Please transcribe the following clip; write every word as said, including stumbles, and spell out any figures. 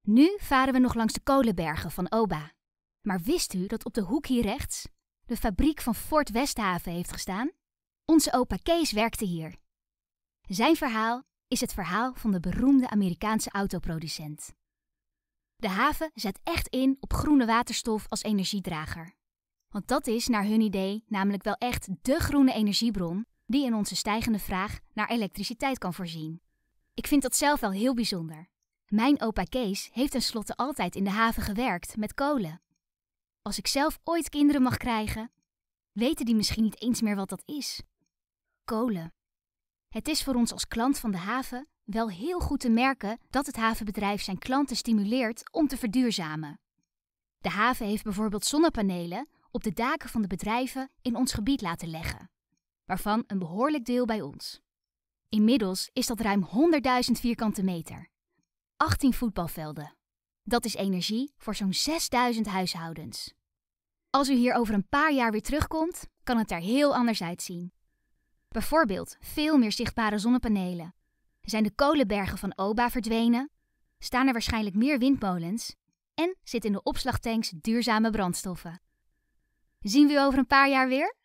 Nu varen we nog langs de kolenbergen van Oba. Maar wist u dat op de hoek hier rechts de fabriek van Ford Westhaven heeft gestaan? Onze opa Kees werkte hier. Zijn verhaal is het verhaal van de beroemde Amerikaanse autoproducent. De haven zet echt in op groene waterstof als energiedrager. Want dat is naar hun idee namelijk wel echt dé groene energiebron die in onze stijgende vraag naar elektriciteit kan voorzien. Ik vind dat zelf wel heel bijzonder. Mijn opa Kees heeft tenslotte altijd in de haven gewerkt met kolen. Als ik zelf ooit kinderen mag krijgen, weten die misschien niet eens meer wat dat is. Kolen. Het is voor ons als klant van de haven wel heel goed te merken dat het havenbedrijf zijn klanten stimuleert om te verduurzamen. De haven heeft bijvoorbeeld zonnepanelen op de daken van de bedrijven in ons gebied laten leggen, waarvan een behoorlijk deel bij ons. Inmiddels is dat ruim honderdduizend vierkante meter. achttien voetbalvelden. Dat is energie voor zo'n zesduizend huishoudens. Als u hier over een paar jaar weer terugkomt, kan het er heel anders uitzien. Bijvoorbeeld veel meer zichtbare zonnepanelen. Zijn de kolenbergen van Oba verdwenen? Staan er waarschijnlijk meer windmolens? En zitten in de opslagtanks duurzame brandstoffen? Zien we u over een paar jaar weer?